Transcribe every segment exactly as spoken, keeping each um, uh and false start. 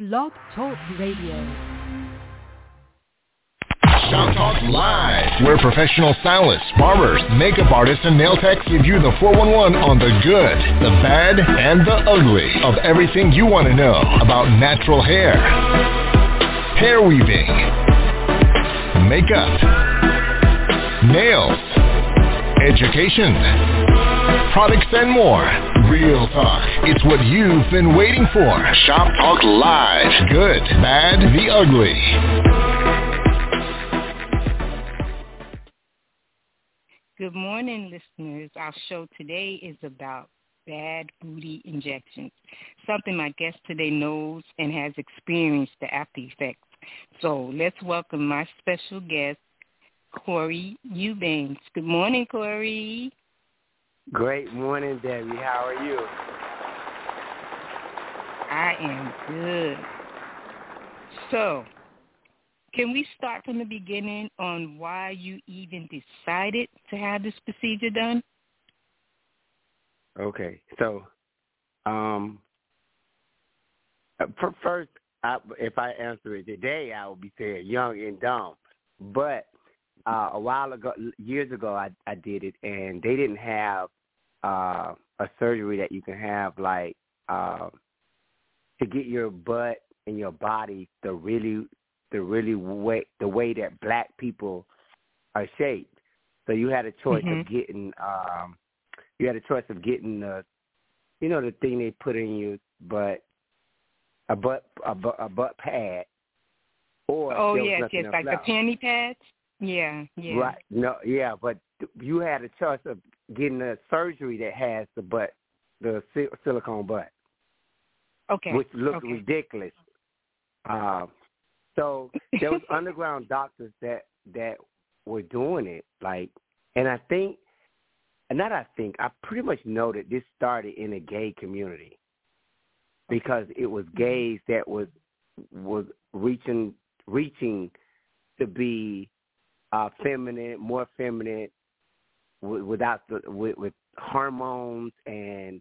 Blog Talk Radio. Shop Talk Live, where professional stylists, barbers, makeup artists, and nail techs give you the four one one on the good, the bad, and the ugly of everything you want to know about natural hair, hair weaving, makeup, nails, education, products, and more. Real talk. It's what you've been waiting for. Shop Talk Live. Good, bad, the ugly. Good morning, listeners. Our show today is about bad booty injections, something my guest today knows and has experienced the after effects. So let's welcome my special guest, Corey Eubanks. Good morning, Corey. Great morning, Debbie. How are you? I am good. So, can we start from the beginning on why you even decided to have this procedure done? Okay. So, um, for first, I, if I answer it today, I would be saying young and dumb. But uh, a while ago, years ago, I, I did it, and they didn't have uh, a surgery that you can have, like, uh, to get your butt and your body the really, the really way, the way that black people are shaped. So you had a choice mm-hmm. of getting, um, you had a choice of getting the, you know, the thing they put in your butt, a butt, a butt, a butt pad, or oh yes, yes, like the panty pads. Yeah, yeah. Right. No, yeah, but you had a choice of getting a surgery that has the butt, the silicone butt. Okay. Which looks okay. ridiculous. Uh, so there was underground doctors that that were doing it, like, and I think, and not I think, I pretty much know that this started in a gay community because it was gays that was was reaching reaching to be uh, feminine, more feminine, w- without the with, with hormones and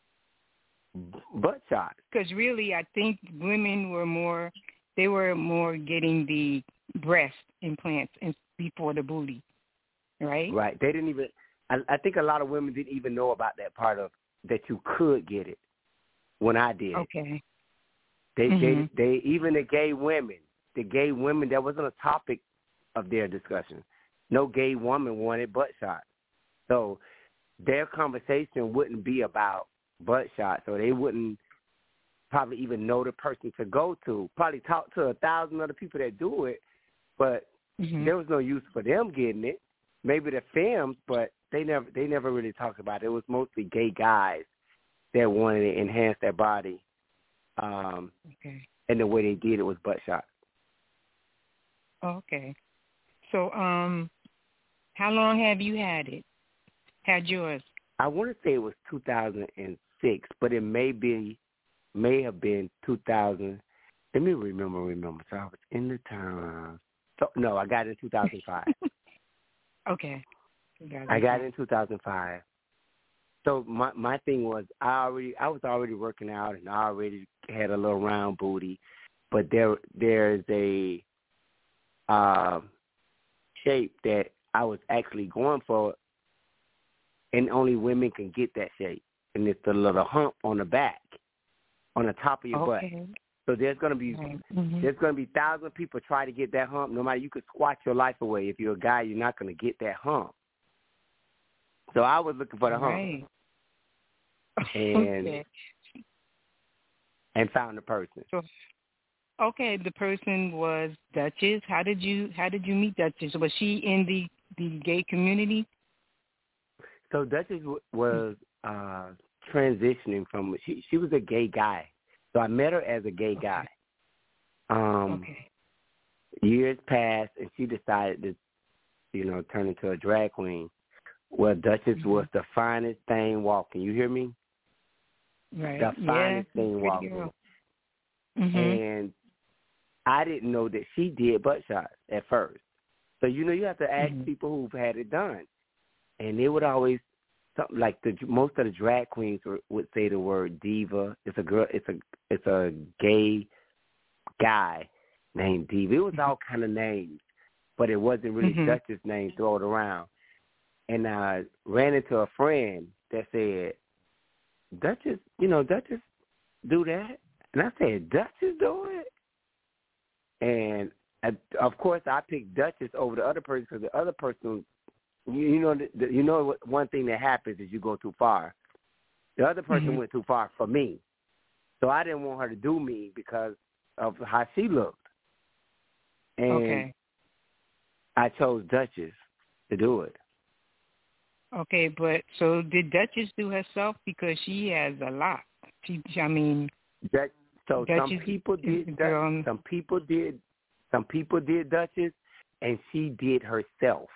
butt shots. Because really, I think women were more, they were more getting the breast implants before the booty, right? Right. They didn't even, I, I think a lot of women didn't even know about that part of, that you could get it when I did. Okay. They, mm-hmm. they, they, even the gay women, the gay women, that wasn't a topic of their discussion. No gay woman wanted butt shots. So their conversation wouldn't be about butt shots, or they wouldn't probably even know the person to go to. Probably talk to a thousand other people that do it, but mm-hmm. there was no use for them getting it. Maybe the films, but they never they never really talked about it. It was mostly gay guys that wanted to enhance their body, um, okay. and the way they did it was butt shots. Okay. So, um, how long have you had it? Had yours? I want to say it was two thousand six, but it may be, may have been two thousand. Let me remember, remember. So I was in the town. So, no, I got it in two thousand five. Okay. I got it in two thousand five. So my my thing was, I already, I was already working out, and I already had a little round booty, but there, there's a uh, shape that I was actually going for, and only women can get that shape. And it's the little hump on the back, on the top of your okay. butt. So there's gonna be mm-hmm. there's gonna be thousands of people try to get that hump. No matter, you could squat your life away. If you're a guy, you're not gonna get that hump. So I was looking for the right. hump, and okay. and found the person. So, okay, the person was Duchess. How did you How did you meet Duchess? Was she in the the gay community? So Duchess w- was uh, transitioning from, she she was a gay guy. So I met her as a gay okay. guy. Um, okay. Years passed, and she decided to, you know, turn into a drag queen. Well, Duchess mm-hmm. was the finest thing walking. You hear me? Right. The finest yeah, thing walking. Mm-hmm. And I didn't know that she did butt shots at first. So, you know, you have to ask mm-hmm. people who've had it done. And they would always, something like the most of the drag queens would say the word diva. It's a girl. It's a it's a gay guy named Diva. It was all kind of names, but it wasn't really mm-hmm. Duchess' name thrown around. And I ran into a friend that said, Duchess, you know, Duchess do that? And I said, Duchess do it? And, I, of course, I picked Duchess over the other person because the other person, you, you know, the, the, you know, one thing that happens is you go too far. The other person mm-hmm. went too far for me. So I didn't want her to do me because of how she looked. And okay. I chose Duchess to do it. Okay, but so did Duchess do herself? Because she has a lot. She, I mean, that, so Duchess some people did. girl, some people did. Some people did Duchess, and she did herself.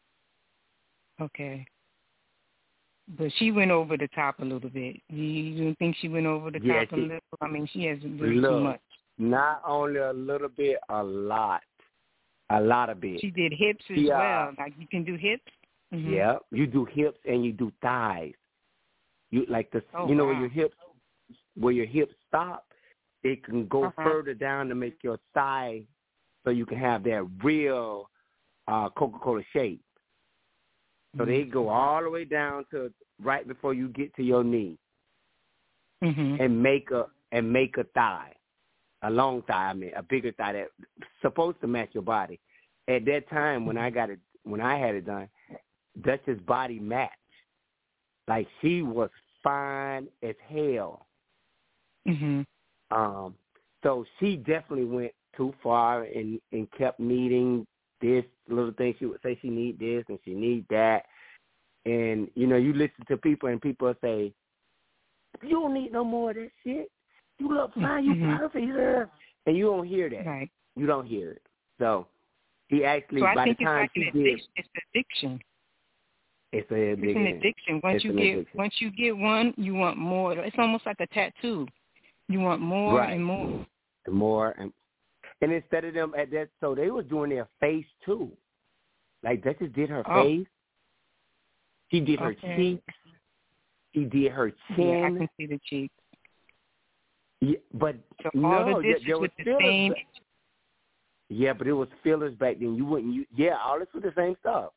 Okay, but she went over the top a little bit. You, you don't think she went over the yeah, top she, a little? I mean, she has a little look, too much. Not only a little bit, a lot, a lot of bit. She did hips as yeah. well. Like you can do hips. Mm-hmm. Yeah, you do hips and you do thighs. You like the oh, you know wow. where your hips where your hips stop, it can go uh-huh. further down to make your thigh so you can have that real uh, Coca-Cola shape. So mm-hmm. they go all the way down to right before you get to your knee, mm-hmm. and make a and make a thigh, a long thigh. I mean, a bigger thigh that's supposed to match your body. At that time, when I got it, when I had it done, Duchess' body matched. Like she was fine as hell. Mm-hmm. Um, so she definitely went too far and, and kept needing this little thing. She would say she need this and she need that. And, you know, you listen to people and people say, you don't need no more of that shit. You look fine. You mm-hmm. perfect. Girl. And you don't hear that. Right. You don't hear it. So he actually, so I by think the time it's like she an did. It's addiction. It's, a it's an addiction. Once it's you an get addiction. once you get one, you want more. It's almost like a tattoo. You want more right. and more. And more and and instead of them at that, so they were doing their face too. Like that just did her oh. face. She did her okay. cheeks. She did her chin. Yeah, I can see the cheeks. Yeah, but so no, all of this there, there is was with the same. Back. Yeah, but it was fillers back then. You wouldn't. You, yeah, all this was the same stuff.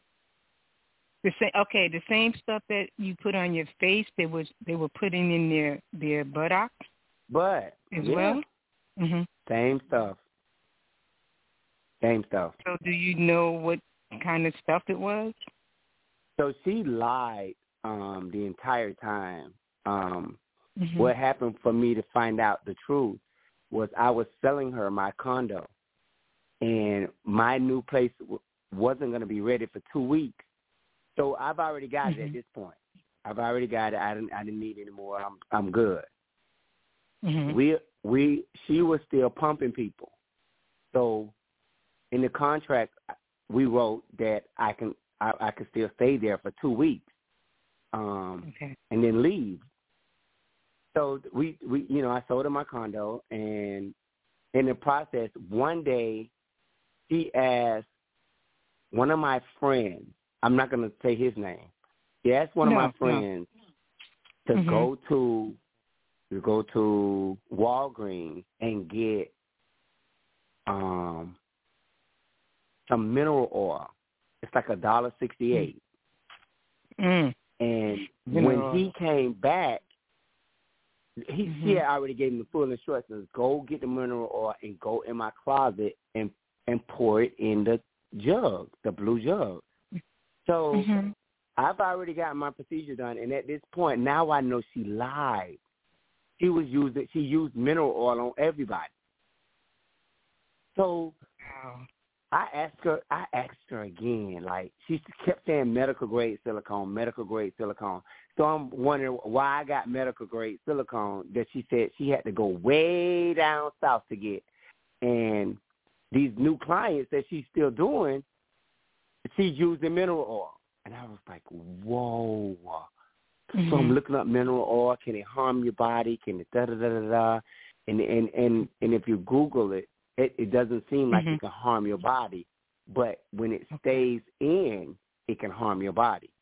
The same, okay, the same stuff that you put on your face, they was they were putting in their their buttocks, but as yeah, well. Mm-hmm. Same stuff. Same stuff. So, do you know what kind of stuff it was? So she lied um, the entire time. Um, mm-hmm. What happened for me to find out the truth was I was selling her my condo, and my new place w- wasn't going to be ready for two weeks. So I've already got mm-hmm. it at this point. I've already got it. I didn't. I didn't need any more. I'm. I'm good. Mm-hmm. We. We. She was still pumping people. So, in the contract, we wrote that I can. I, I can still stay there for two weeks, um, okay. and then leave. So we. We. You know, I sold her my condo, and in the process, one day, she asked one of my friends. I'm not going to say his name. He asked one no, of my friends no. to mm-hmm. go to to go to Walgreens and get um some mineral oil. It's like a dollar sixty eight. Mm. And Mineral. when he came back, he mm-hmm. she had already gave him the full instructions. Go get the mineral oil and go in my closet and and pour it in the jug, the blue jug. So mm-hmm. I've already gotten my procedure done, and at this point, now I know she lied. She was using, she used mineral oil on everybody. So wow. I asked her, I asked her again, like she kept saying medical grade silicone, medical grade silicone. So I'm wondering why I got medical grade silicone that she said she had to go way down south to get, and these new clients that she's still doing, she's using mineral oil. And I was like, whoa. Mm-hmm. So I'm looking up mineral oil. Can it harm your body? Can it da-da-da-da-da? And, and, and, and if you Google it, it, it doesn't seem like mm-hmm. it can harm your body. But when it stays in, it can harm your body.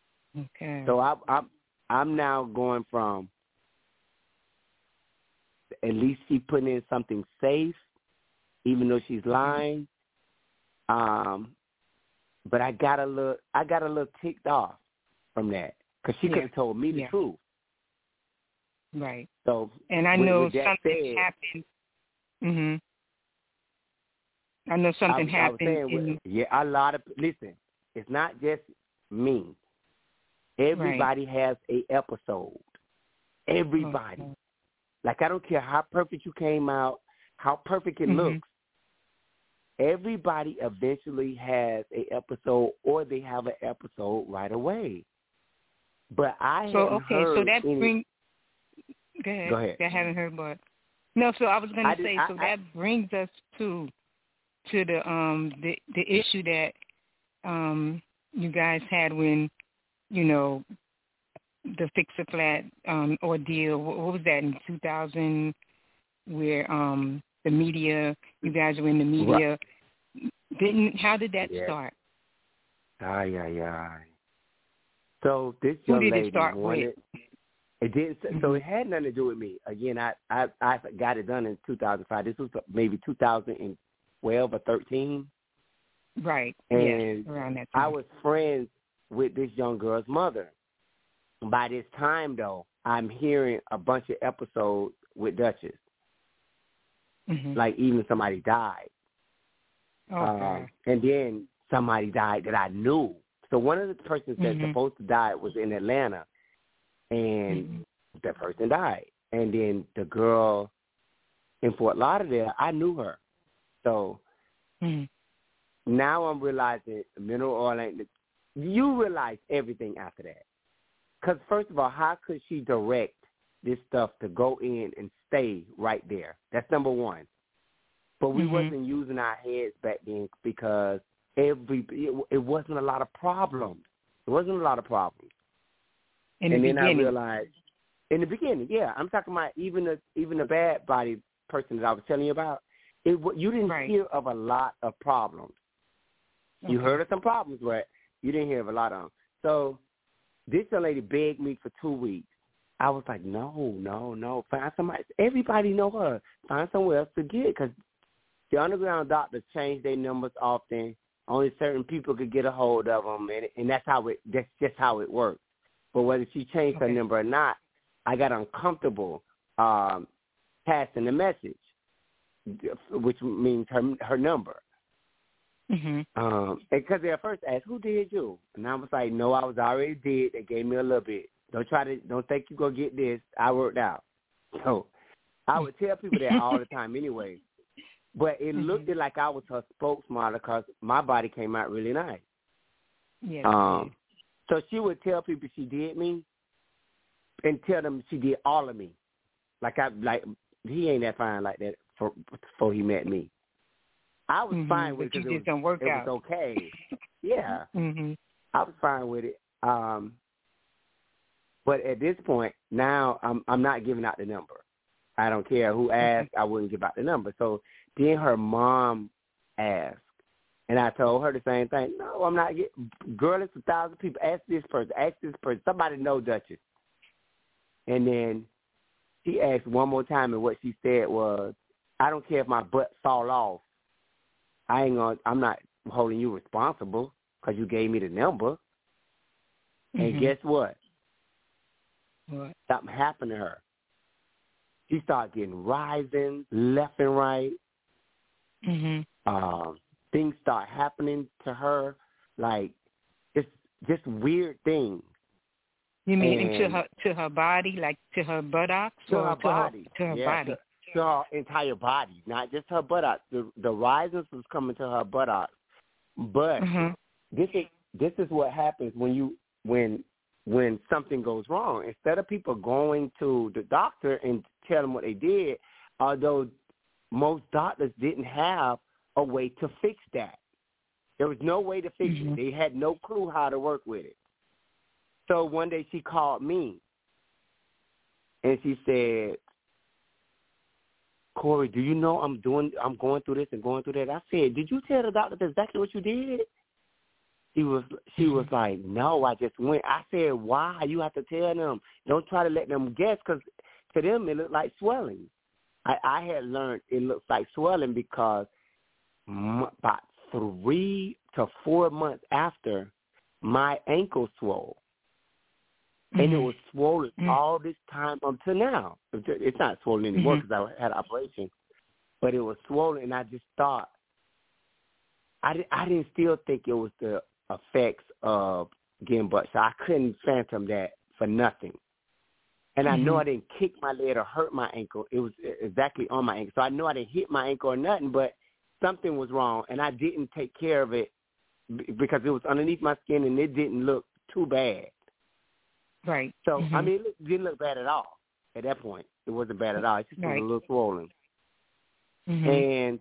Okay. So I, I'm, I'm now going from at least she putting in something safe, even though she's lying. Um, but I got a little, I got a little ticked off from that because she yeah. could have told me the yeah. truth. Right. So, and I with, know with something said, happened. Mhm. I know something I, happened. I was saying, in, yeah, a lot of listen. It's not just me. Everybody right. has a episode. Everybody. Okay. Like I don't care how perfect you came out, how perfect it mm-hmm. looks. Everybody eventually has a episode, or they have an episode right away. But I so haven't okay, heard so that any. brings. Go ahead. Go ahead. I haven't heard, but no. So I was going to say. I, so I, that brings us to to the um the the issue that um you guys had when you know the Fix a Flat um ordeal. What, what was that in two thousand? Where um the media, you guys were in the media. Right. Didn't how did that yeah. start? Ay, ay, ay. So this Who young did lady it start wanted. with? It didn't. Mm-hmm. So it had nothing to do with me. Again, I, I I got it done in two thousand five. This was maybe two thousand twelve or thirteen. Right. And yes. Around that time. I was friends with this young girl's mother. By this time, though, I'm hearing a bunch of episodes with Duchess. Mm-hmm. Like even somebody died. Okay. Um, and then somebody died that I knew. So one of the persons that's mm-hmm. supposed to die was in Atlanta, and mm-hmm. that person died. And then the girl in Fort Lauderdale, I knew her. So mm-hmm. now I'm realizing mineral oil ain't. You realize everything after that. Because first of all, how could she direct this stuff to go in and stay right there? That's number one. But we mm-hmm. wasn't using our heads back then because every it, it wasn't a lot of problems. It wasn't a lot of problems. In and the then beginning. I realized in the beginning, yeah, I'm talking about even the even the bad body person that I was telling you about. It you didn't right. hear of a lot of problems. Okay. You heard of some problems, but you didn't hear of a lot of them. So this young lady begged me for two weeks. I was like, no, no, no. Find somebody. Everybody know her. Find somewhere else to get because the underground doctors change their numbers often. Only certain people could get a hold of them, and, and that's how it. That's just how it works. But whether she changed okay. her number or not, I got uncomfortable um, passing the message, which means her her number. Mm-hmm. Um, because they at first asked, "Who did you?" And I was like, "No, I was already dead. They gave me a little bit. Don't try to. Don't think you gonna get this. I worked out." So I would tell people that all the time anyway. But it mm-hmm. looked like I was her spokesmodel because my body came out really nice. Yeah. Um, so she would tell people she did me, and tell them she did all of me. Like I like he ain't that fine like that for, before he met me. I was mm-hmm. fine with it because it, was, it was okay. Yeah, mm-hmm. I was fine with it. Um, but at this point, now I'm I'm not giving out the number. I don't care who asked. I wouldn't give out the number. So then her mom asked, and I told her the same thing. No, I'm not getting. Girl, it's a thousand people. Ask this person. Ask this person. Somebody know Duchess. And then she asked one more time, and what she said was, "I don't care if my butt fall off. I ain't gonna. I'm not holding you responsible because you gave me the number." Mm-hmm. And guess what? What? Something happened to her. She started getting rising left and right. Mm-hmm. Um, things start happening to her, like it's just weird things. You mean and to her to her body, like to her buttocks, to or her to body, her, to her yeah, body, to, to her entire body, not just her buttocks. The the rises was coming to her buttocks, but mm-hmm. this is this is what happens when you when when something goes wrong. Instead of people going to the doctor and tell them what they did, although most doctors didn't have a way to fix that. There was no way to fix mm-hmm. it. They had no clue how to work with it. So one day she called me, and she said, "Corey, do you know I'm doing? I'm going through this and going through that." I said, "Did you tell the doctor exactly what you did?" She was. She was like, "No, I just went." I said, "Why? You have to tell them. Don't try to let them guess, because to them it looked like swelling." I, I had learned it looks like swelling because m- about three to four months after, my ankle swole. Mm-hmm. And it was swollen mm-hmm. all this time until now. It's not swollen anymore because mm-hmm. I had an operation. But it was swollen, and I just thought, I, did, I didn't still think it was the effects of getting butt shot. I couldn't phantom that for nothing. And I mm-hmm. know I didn't kick my leg or hurt my ankle. It was exactly on my ankle. So I know I didn't hit my ankle or nothing, but something was wrong, and I didn't take care of it because it was underneath my skin, and it didn't look too bad. Right. So, mm-hmm. I mean, it didn't look bad at all at that point. It wasn't bad at all. It just right. was a little swollen. Mm-hmm. And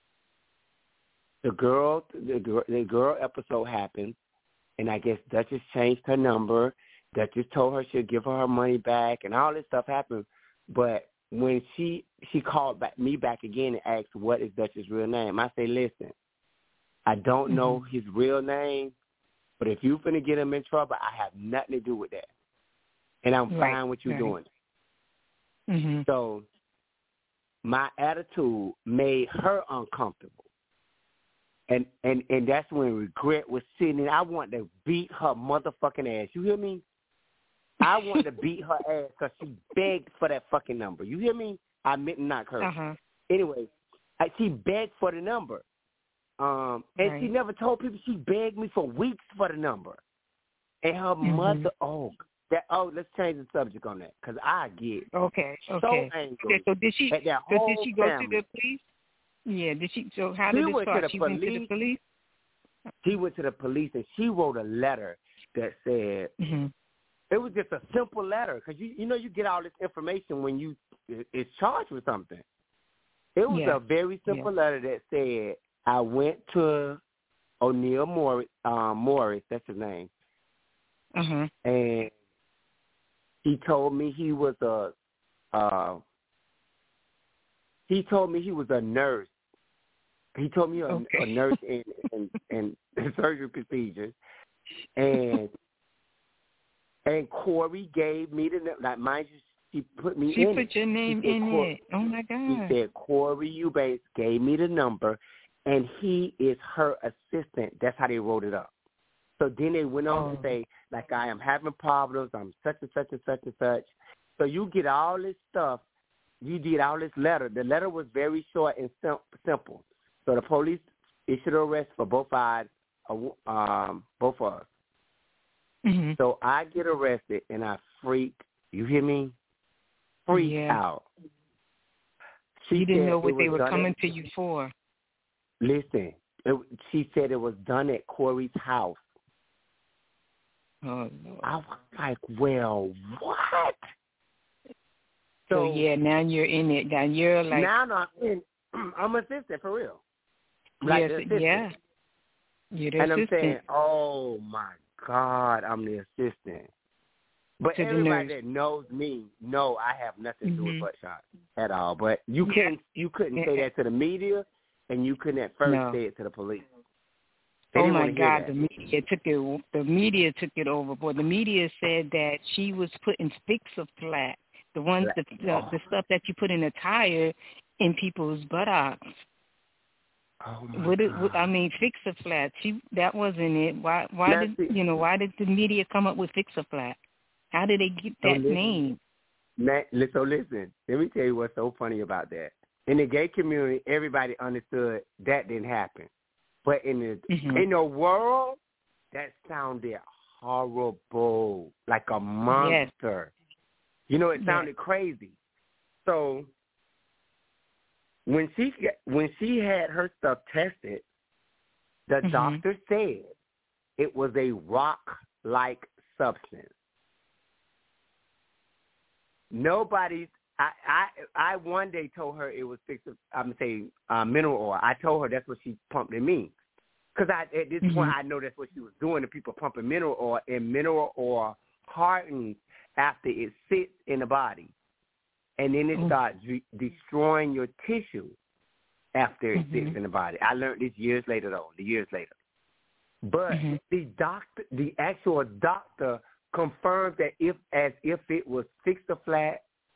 the girl, the girl, the girl episode happened, and I guess Duchess changed her number. Duchess told her she'd give her her money back, and all this stuff happened. But when she she called back, me back again and asked, what is Duchess' real name? I say, listen, I don't mm-hmm. know his real name, but if you finna get him in trouble, I have nothing to do with that. And I'm right. fine with you right. doing it. Mm-hmm. So my attitude made her uncomfortable. And, and and that's when regret was sitting in. I wanted to beat her motherfucking ass. You hear me? I wanted to beat her ass because she begged for that fucking number. You hear me? I meant not her. Uh-huh. Anyway, I, she begged for the number. Um, and right. she never told people. She begged me for weeks for the number. And her mm-hmm. mother, oh, that, oh, let's change the subject on that because I get okay, so okay. angry. Okay, so did she? At that so whole did she go family. to the police? Yeah, did she? So how she did it start? She police. went to the police. She went to the police and she wrote a letter that said mm-hmm. it was just a simple letter because you you know you get all this information when you is charged with something. It was yeah. a very simple yeah. letter that said I went to O'Neill Morris, um, Morris, that's his name, uh-huh. and he told me he was a uh, he told me he was a nurse. He told me a, okay. a nurse in, in, in surgery procedures, and and Corey gave me the like mind you, she put me she in. She put your name in Corey, it. Oh my God! He said Corey Eubanks gave me the number, and he is her assistant. That's how they wrote it up. So then they went on oh. to say like I am having problems. I'm such and such and such and such. So you get all this stuff. You did all this letter. The letter was very short and sim- simple. So the police issued an arrest for both sides, um, both of us. Mm-hmm. So I get arrested and I freak. You hear me? Freak yeah. out. She you didn't know what they were coming at, to you for. Listen, it, she said it was done at Corey's house. Oh no! I was like, well, what? So, so yeah, now you're in it. Now you're like now I'm in. I'm assistant for real. Like yes, yeah. You're the and assistant. I'm saying, oh my God, I'm the assistant. But to everybody that knows me, know I have nothing to do mm-hmm. with butt shots at all. But you yeah. couldn't, you couldn't yeah. say that to the media, and you couldn't at first no. say it to the police. They oh my God, the media took it. The media took it overboard. The media said that she was putting Fix-A-Flat, the ones that the, oh. the stuff that you put in a tire, in people's buttocks. Oh my what it, God. I mean, Fix-A-Flat. She that wasn't it. Why? Why That's did it. you know? Why did the media come up with Fix-A-Flat? How did they get so that listen, name? Matt, so listen. Let me tell you what's so funny about that. In the gay community, everybody understood that didn't happen, but in the mm-hmm. in the world, that sounded horrible, like a monster. Yes. You know, it sounded yes. crazy. So when she when she had her stuff tested, the mm-hmm. doctor said it was a rock-like substance. Nobody, I, I, I one day told her it was fixed. I'm gonna say uh, mineral oil. I told her that's what she pumped in me, because I at this mm-hmm. point I know that's what she was doing to people pumping mineral oil, and mineral oil hardens after it sits in the body. And then it mm-hmm. starts de- destroying your tissue after it mm-hmm. sits in the body. I learned this years later, though, the years later. But mm-hmm. the doctor, the actual doctor confirmed that if, as if it was Fix-A-Flat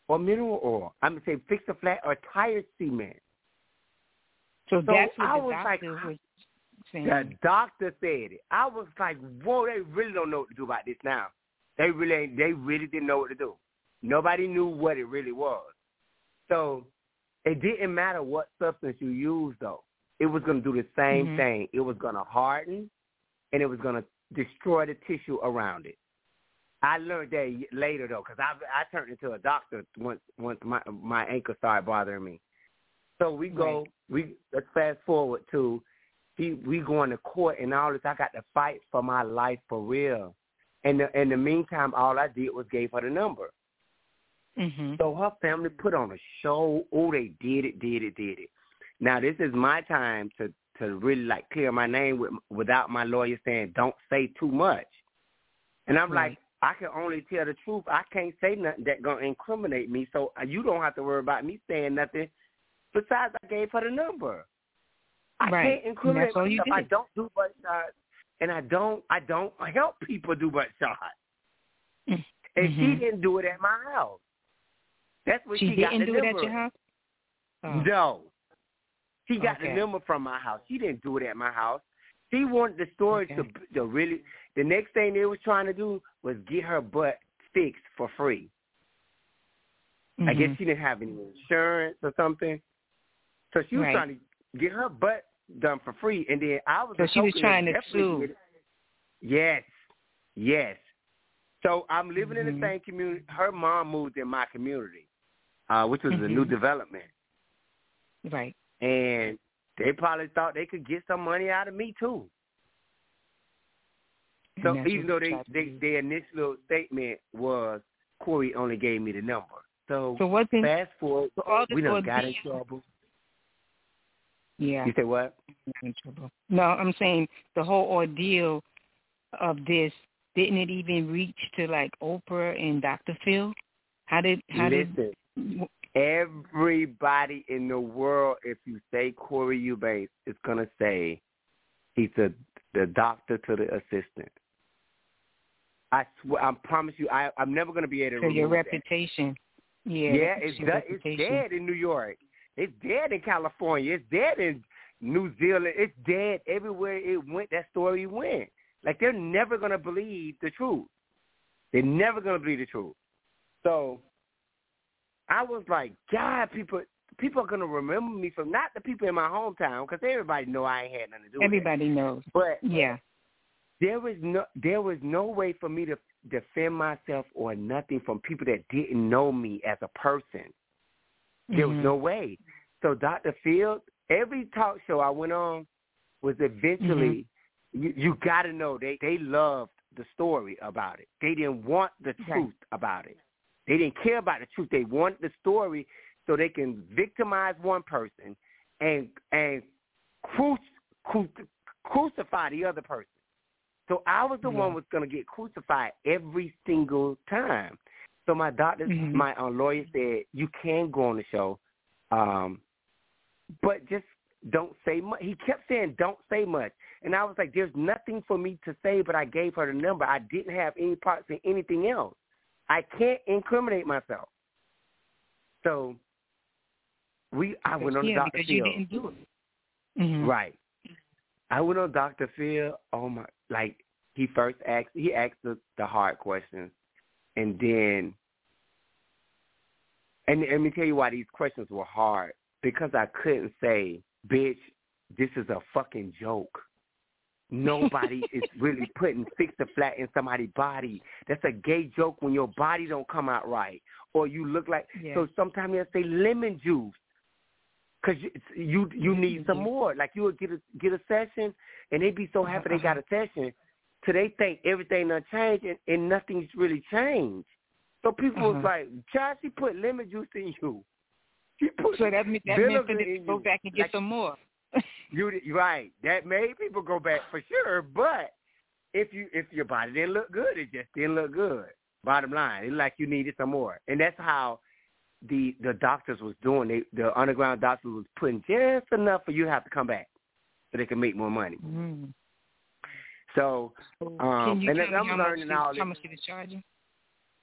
or mineral oil. I'm going to say fix a flat or tire cement. So, so that's what I the was doctor like, was saying. The doctor said it. I was like, whoa, they really don't know what to do about this now. They really ain't, they really didn't know what to do. Nobody knew what it really was. So it didn't matter what substance you used, though. It was going to do the same mm-hmm. thing. It was going to harden, and it was going to destroy the tissue around it. I learned that later, though, because I I turned into a doctor once once my my ankle started bothering me. So we go, right. we let's fast forward to, he, we going to court and all this. I got to fight for my life for real. And the, in the meantime, all I did was gave her the number. Mm-hmm. So her family put on a show. Oh, they did it, did it, did it. Now this is my time to, to really like clear my name with, without my lawyer saying don't say too much. And I'm right. like, I can only tell the truth. I can't say nothing that's going to incriminate me. So you don't have to worry about me saying nothing. Besides, I gave her the number. I right. can't incriminate myself. I did. don't do butt shots, and I don't. I don't help people do butt shots. Mm-hmm. And she didn't do it at my house. That's what she, she got the didn't do number. it at your house. Oh. No, she got okay. the number from my house. She didn't do it at my house. She wanted the story okay. to, to really. The next thing they was trying to do was get her butt fixed for free. Mm-hmm. I guess she didn't have any insurance or something. So she was right. trying to get her butt done for free, and then I was. So she was trying to sue. Yes, yes. So I'm living mm-hmm. in the same community. Her mom moved in my community, uh, which was mm-hmm. a new development. Right. And they probably thought they could get some money out of me too. So even though they, they their initial statement was Corey only gave me the number. So, so what's in, fast forward, so all we done ordeal, got in trouble. Yeah. You say what? In trouble. No, I'm saying the whole ordeal of this, didn't it even reach to like Oprah and Doctor Phil? How did how Listen, did everybody in the world, if you say Corey Eubanks, is gonna say he's a, the doctor to the assistant. I swear, I promise you, I, I'm never gonna be able to. So remove your that. reputation. Yeah, yeah, it's da- it's dead in New York. It's dead in California. It's dead in New Zealand. It's dead everywhere it went. That story went. Like they're never gonna believe the truth. They're never gonna believe the truth. So I was like, God, people, people are gonna remember me from not the people in my hometown because everybody know I ain't had nothing to do with it. Everybody knows. But yeah, there was no, there was no way for me to defend myself or nothing from people that didn't know me as a person. There was mm-hmm. no way. So Doctor Fields, every talk show I went on was eventually, mm-hmm. you, you got to know, they, they loved the story about it. They didn't want the truth right. about it. They didn't care about the truth. They wanted the story so they can victimize one person and and cru- cru- crucify the other person. So I was the yeah. one who was going to get crucified every single time. So my doctor, mm-hmm. my uh, lawyer said, you can go on the show, um, but just don't say much. He kept saying, don't say much. And I was like, there's nothing for me to say, but I gave her the number. I didn't have any parts in anything else. I can't incriminate myself. So we, I went on yeah, Doctor because Phil. You didn't do it. Mm-hmm. Right. I went on Doctor Phil. Oh, my, like he first asked, he asked the, the hard questions. And then, and let me tell you why these questions were hard. Because I couldn't say, bitch, this is a fucking joke. Nobody is really putting fix the flat in somebody's body. That's a gay joke when your body don't come out right. Or you look like, yeah. so sometimes they'll say lemon juice. Because you, you you need some more. Like you would get a, get a session, and they be so happy they got a session, till they think everything done changed, and, and nothing's really changed. So people uh-huh. was like, Josh, she put lemon juice in you. She put so that, mean, that meant for them to go back and get like, some more. you right. That made people go back for sure. But if you if your body didn't look good, it just didn't look good. Bottom line, it's like you needed some more, and that's how the the doctors was doing. They, the underground doctors was putting just enough for you to have to come back so they can make more money. Mm. So, um, can you and tell I'm me how learning much, all this. How much he was charging?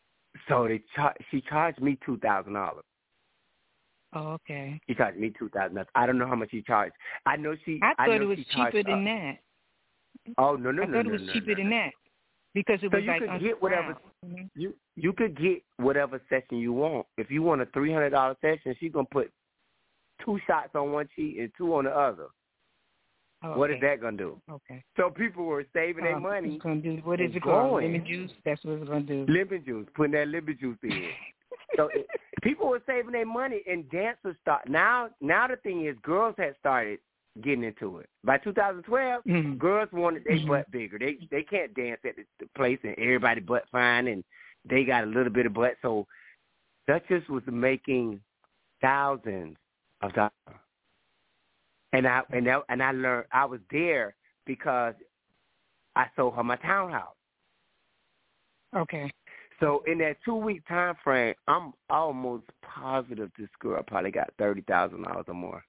So they char- she charged me two thousand dollars. Oh, okay. She charged me two thousand dollars. I don't know how much she charged. I know she. I thought I know it was she cheaper charged, than uh, that. Oh no no I no thought no it was no, cheaper no, than no. that because it So was you like could under get whatever mm-hmm. you you could get whatever session you want. If you want a three hundred dollar session, she's gonna put two shots on one cheek and two on the other. Oh, what okay. is that gonna do? Okay. So people were saving their um, money. It's gonna do what is and it called? going. Lemon juice. That's what it's gonna do. Lemon juice, putting that lemon juice in. So it, people were saving their money, and dancers start now. Now the thing is, girls had started getting into it. By two thousand twelve, mm-hmm. girls wanted their mm-hmm. butt bigger. They they can't dance at the, the place, and everybody butt fine, and they got a little bit of butt. So Duchess was making thousands of dollars, and I and that, and I learned I was there because I sold her my townhouse. Okay. So in that two week time frame, I'm almost positive this girl probably got thirty thousand dollars or more.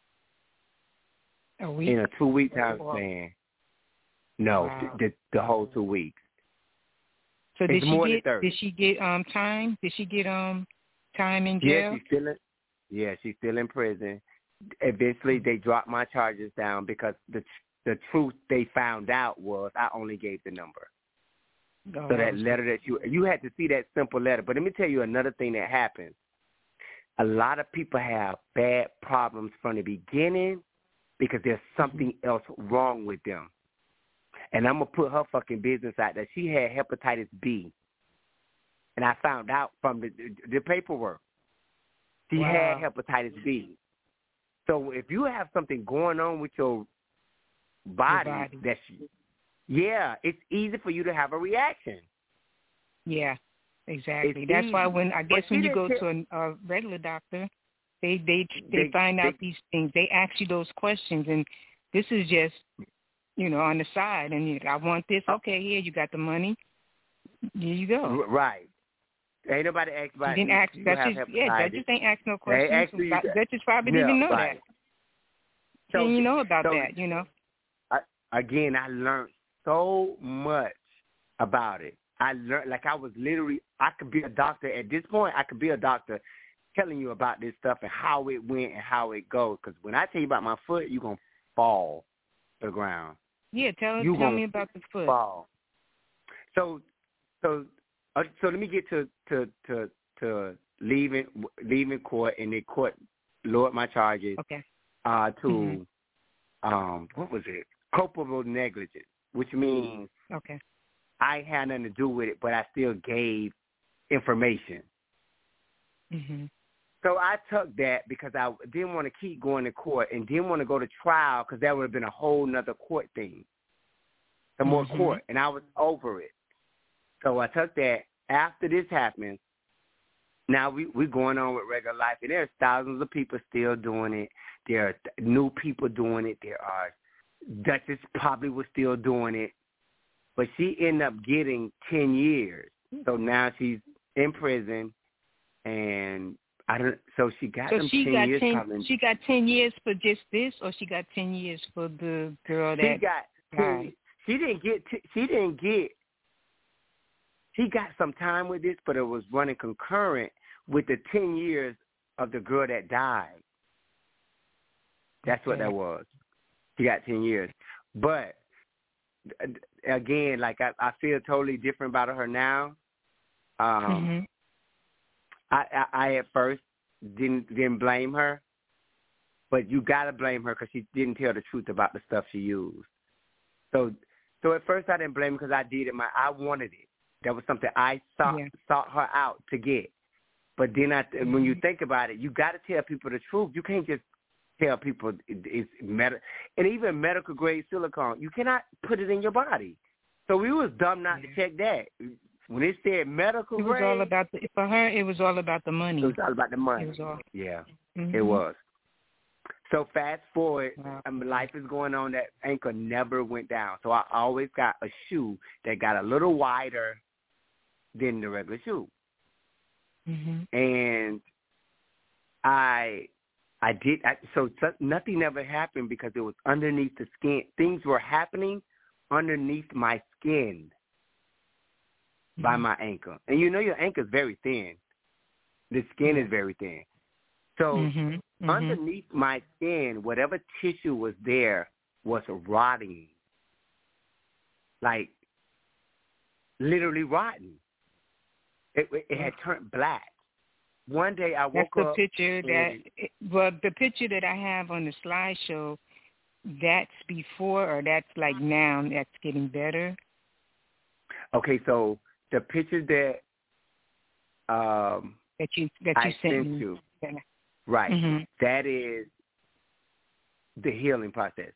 A week? In a two week time span. No, wow. the, the whole two weeks. So did it's she more get? than thirty. Did she get um time? Did she get um time in jail? Yeah, she's still in. Yeah, she's still in prison. Eventually, they dropped my charges down because the the truth they found out was I only gave the number. Oh, so that letter that you you had to see that simple letter. But let me tell you another thing that happens. A lot of people have bad problems from the beginning because there's something mm-hmm. else wrong with them. And I'm going to put her fucking business out there. She had hepatitis B. And I found out from the, the, the paperwork. She wow. had hepatitis B. So if you have something going on with your body, your body. that's yeah, it's easy for you to have a reaction. Yeah, exactly. It's That's easy. why when I guess But when you go tell- to a, a regular doctor, they they they, They- find out they- these things. They ask you those questions, and this is just you know on the side. And you, I want this. Okay, here you got the money. Here you go. Right. Ain't nobody asked about You didn't ask. you That's have just hepatitis. yeah. That just ain't ask no questions. actually- That that just probably Yeah, didn't know right. that. So, Didn't you know about so, that? You know. I, again, I learned so much about it. I learned, like I was literally, I could be a doctor at this point. I could be a doctor telling you about this stuff and how it went and how it goes. Because when I tell you about my foot, you're gonna fall to the ground. Yeah, tell you tell me about the foot. Fall. So, so, uh, so let me get to to to to leaving leaving court, and the court lowered my charges. Okay. Uh, to mm-hmm. um, what was it? Culpable negligence, which means okay. I had nothing to do with it, but I still gave information. Mm-hmm. So I took that because I didn't want to keep going to court and didn't want to go to trial because that would have been a whole nother court thing, some more mm-hmm. court, and I was over it. So I took that. After this happened, now we, we're going on with regular life, and there's thousands of people still doing it. There are th- new people doing it. There are Duchess probably was still doing it. But she ended up getting ten years. So now she's in prison, and I don't. So she got so them she ten got years. ten. Coming. She got ten years for just this, or she got ten years for the girl that She got. died? She didn't get. T- she didn't get. She got some time with this, but it was running concurrent with the ten years of the girl that died. That's okay. what that was. She got ten years, but. Again, like I, I feel totally different about her now. Um, mm-hmm. I, I, I at first didn't didn't blame her, but you gotta blame her because she didn't tell the truth about the stuff she used. So, so at first I didn't blame her because I did it. My I wanted it. That was something I sought yeah. sought her out to get. But then I, mm-hmm. when you think about it, you got to tell people the truth. You can't just tell people it's med- and even medical grade silicone. You cannot put it in your body. So we was dumb not yeah. to check that. When it said medical it was grade, all about the, for her. It was all about the money. It was all about the money. It was all. Yeah, mm-hmm. it was. So fast forward, wow. I mean, life is going on. That ankle never went down. So I always got a shoe that got a little wider than the regular shoe. Mm-hmm. And I. I did, I, so t- nothing ever happened because it was underneath the skin. Things were happening underneath my skin. mm-hmm. by my ankle. And you know your ankle is very thin. The skin yeah. is very thin. So mm-hmm. Mm-hmm. underneath my skin, whatever tissue was there was rotting. Like, literally rotten. It, it had turned black. One day I woke That's the up. picture that, well, the picture that I have on the slideshow, that's before or that's like now, that's getting better? Okay, so the picture that um, that you that you I sent, sent me. you, right, mm-hmm. that is the healing process.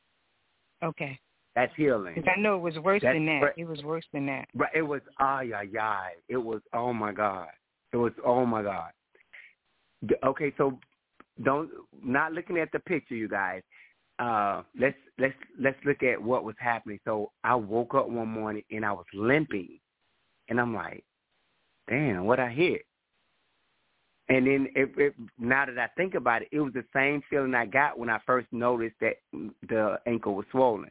Okay. That's healing. Because I know it was worse That's, than that. but, it was worse than that. But it was, ay, ay, ay. It was, oh, my God. It was, oh, my God. Okay, so don't, not looking at the picture, you guys. Uh, let's let's let's look at what was happening. So I woke up one morning and I was limping, and I'm like, damn, what I hit? And then it, it, now that I think about it, it was the same feeling I got when I first noticed that the ankle was swollen.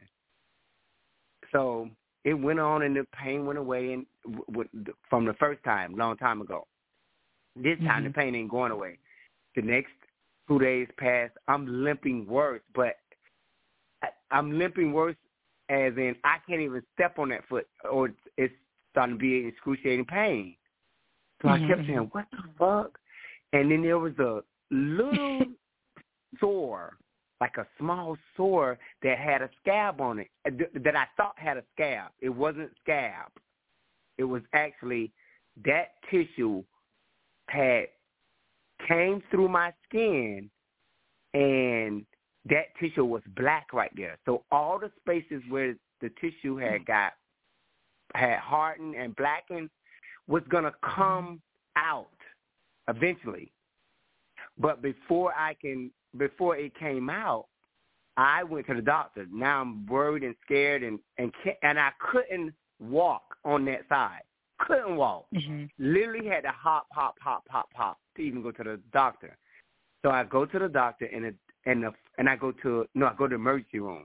So it went on and the pain went away and w- w- from the first time, long time ago. This time mm-hmm. the pain ain't going away. The next two days passed, I'm limping worse, but I, I'm limping worse as in I can't even step on that foot or it's starting to be excruciating pain. So mm-hmm. I kept saying, what the fuck? And then there was a little sore, like a small sore that had a scab on it, that I thought had a scab. It wasn't scab. It was actually that tissue had came through my skin, and that tissue was black right there. So all the spaces where the tissue had got had hardened and blackened was gonna come out eventually. But before I can, before it came out, I went to the doctor. Now I'm worried and scared, and and and I couldn't walk on that side. Couldn't walk. Mm-hmm. Literally had to hop, hop, hop, hop, hop to even go to the doctor. So I go to the doctor, and it, and the, and I go to no, I go to the emergency room,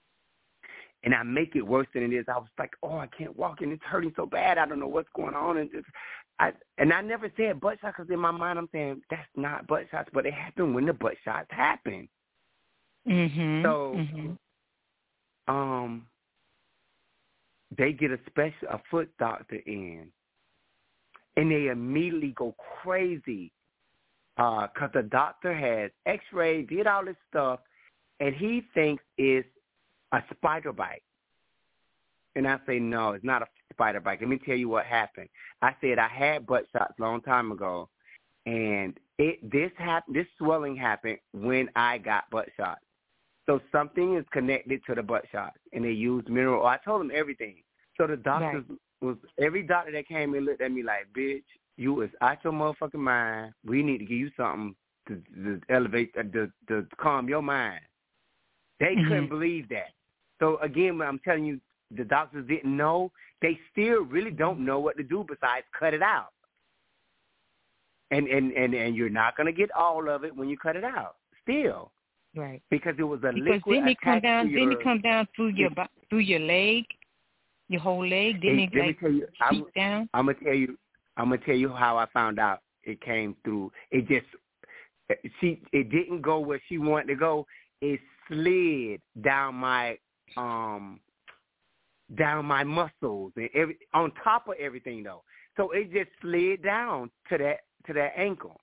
and I make it worse than it is. I was like, oh, I can't walk, and it's hurting so bad. I don't know what's going on, and just, I and I never said butt shots because in my mind I'm saying that's not butt shots, but it happened when the butt shots happen. Mm-hmm. So, mm-hmm. um, they get a special a foot doctor in, and they immediately go crazy because uh, the doctor has X-rayed, did all this stuff, and he thinks it's a spider bite. And I say, no, it's not a spider bite. Let me tell you what happened. I said I had butt shots a long time ago, and it this happened. This swelling happened when I got butt shots. So something is connected to the butt shots, and they used mineral oil. I told them everything. So the doctors right. was every doctor that came in looked at me like, bitch, you is out your motherfucking mind. We need to give you something to, to elevate, uh, to, to calm your mind. They mm-hmm. couldn't believe that. So again, when I'm telling you, the doctors didn't know. They still really don't know what to do besides cut it out. And and, and, and you're not going to get all of it when you cut it out. Still. Right. Because it was a because liquid didn't it come down? your, didn't it come down through your through your leg, your whole leg? Didn't hey, it let like me tell you, I'm, down? I'm gonna tell you. I'm gonna tell you how I found out it came through. It just she it didn't go where she wanted to go. It slid down my um down my muscles and every on top of everything though. So it just slid down to that to that ankle.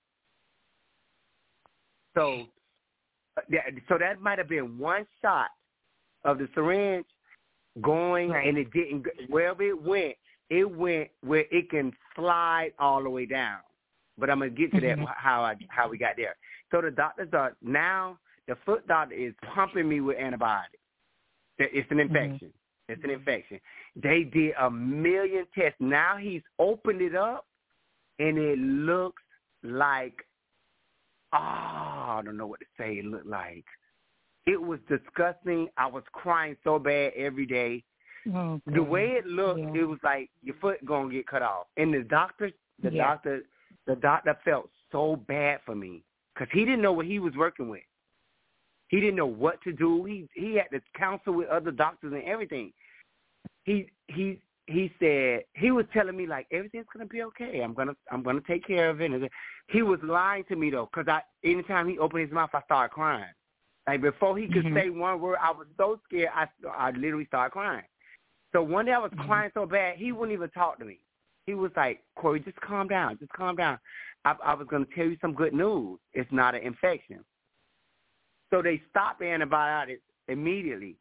So. So that might have been one shot of the syringe going, right. and it didn't. Wherever it went, it went where it can slide all the way down. But I'm gonna get to that mm-hmm. how I how we got there. So the doctors are now the foot doctor is pumping me with antibiotics. It's an infection. Mm-hmm. It's an infection. They did a million tests. Now he's opened it up, and it looks like. Oh, I don't know what to say it looked like. It was disgusting. I was crying so bad every day. Oh, the way it looked, yeah. it was like your foot gonna get cut off. And the doctor, the yeah. doctor, the doctor felt so bad for me because he didn't know what he was working with. He didn't know what to do. He he had to counsel with other doctors and everything. He he he said he was telling me like everything's gonna be okay. I'm gonna I'm gonna take care of it. And he was lying to me though, because I anytime he opened his mouth, I started crying. Like before he could mm-hmm. say one word, I was so scared. I I literally started crying. So one day I was mm-hmm. crying so bad he wouldn't even talk to me. He was like, Corey, just calm down, just calm down. I, I was gonna tell you some good news. It's not an infection. So they stopped the antibiotics immediately,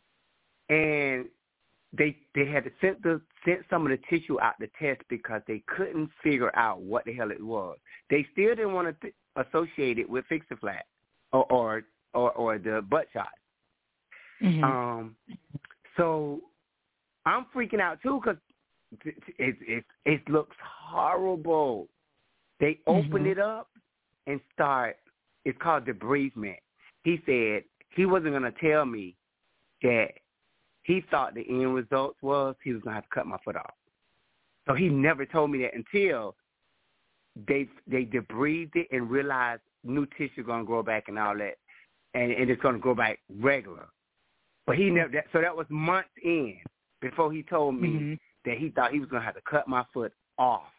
and They they had to send the sent some of the tissue out to test because they couldn't figure out what the hell it was. They still didn't want to th- associate it with Fix-A-Flat or or, or or the butt shot. Mm-hmm. Um, so I'm freaking out too because it, it it it looks horrible. They opened mm-hmm. it up and start. It's called debridement. He said he wasn't going to tell me that. He thought the end result was he was going to have to cut my foot off. So he never told me that until they they debrided it and realized new tissue going to grow back and all that, and, and it's going to grow back regular. But he never. That, so that was months in before he told me mm-hmm. that he thought he was going to have to cut my foot off.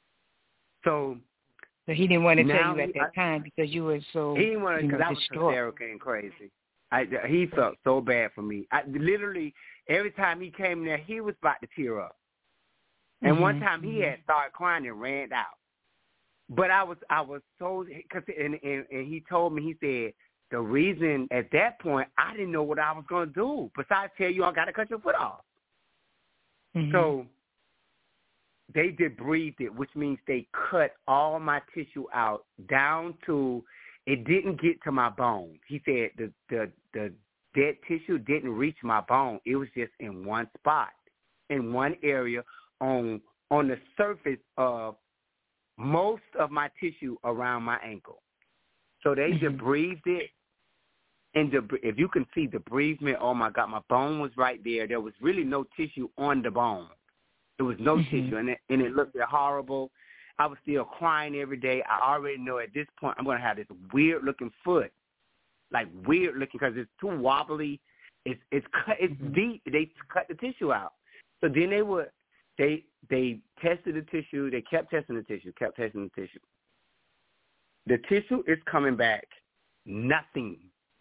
So, so he didn't want to tell you at that I, time because you were so. He didn't want to because I was distraught. hysterical and crazy. I, he felt so bad for me. I, literally, every time he came there, he was about to tear up. And mm-hmm. one time he had started crying and ran out. But I was I was so cause and, and, and he told me, he said, the reason at that point, I didn't know what I was going to do. Besides tell you I got to cut your foot off. Mm-hmm. So they debrided it, which means they cut all my tissue out down to, it didn't get to my bone. He said the, the the dead tissue didn't reach my bone. It was just in one spot, in one area on on the surface of most of my tissue around my ankle. So they mm-hmm. debrided it. And the, if you can see debridement, oh, my God, my bone was right there. There was really no tissue on the bone. There was no mm-hmm. tissue, and it, and it looked horrible. I was still crying every day. I already know at this point I'm going to have this weird-looking foot, like weird-looking because it's too wobbly. It's it's cut. It's mm-hmm. deep. They cut the tissue out. So then they would they they tested the tissue. They kept testing the tissue. Kept testing the tissue. The tissue is coming back. Nothing.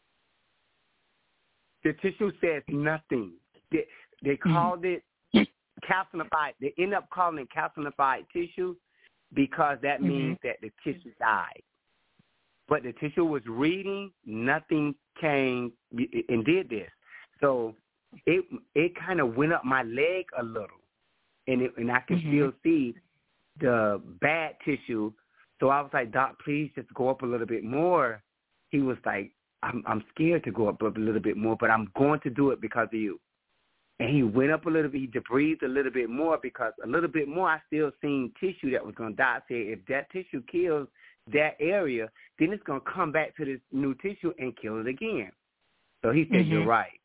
The tissue says nothing. They, they called mm-hmm. it calcified. They end up calling it calcified tissue, because that means mm-hmm. that the tissue died. But the tissue was reading, nothing came and did this. So it it kind of went up my leg a little, and it, and I could mm-hmm. still see the bad tissue. So I was like, Doc, please just go up a little bit more. He was like, I'm I'm scared to go up a little bit more, but I'm going to do it because of you. And he went up a little bit. He debreathed a little bit more because a little bit more I still seen tissue that was going to die. I said, if that tissue kills that area, then it's going to come back to this new tissue and kill it again. So he said, mm-hmm. you're right.